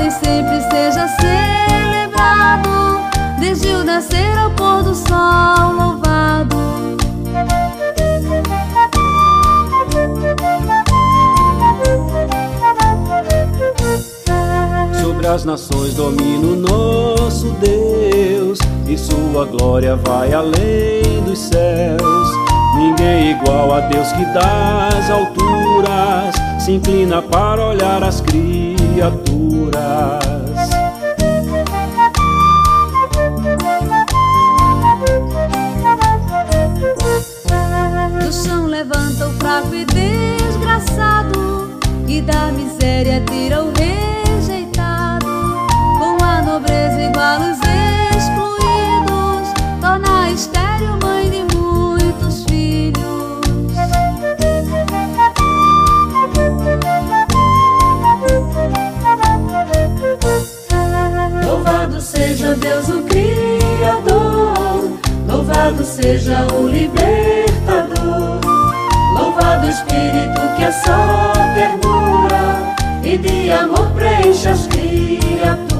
e sempre seja celebrado, desde o nascer ao pôr do sol louvado. Sobre as nações domina o nosso Deus, e sua glória vai além dos céus. Ninguém igual a Deus que das alturas se inclina para olhar as criaturas. Do chão levanta o fraco e desgraçado, e da miséria tira o rejeitado. Com a nobreza iguala os excluídos, torna estéril mãe de muitos filhos. Louvado seja Deus o Criador, louvado seja o Libertador, louvado o Espírito que é só ternura e de amor preenche as criaturas.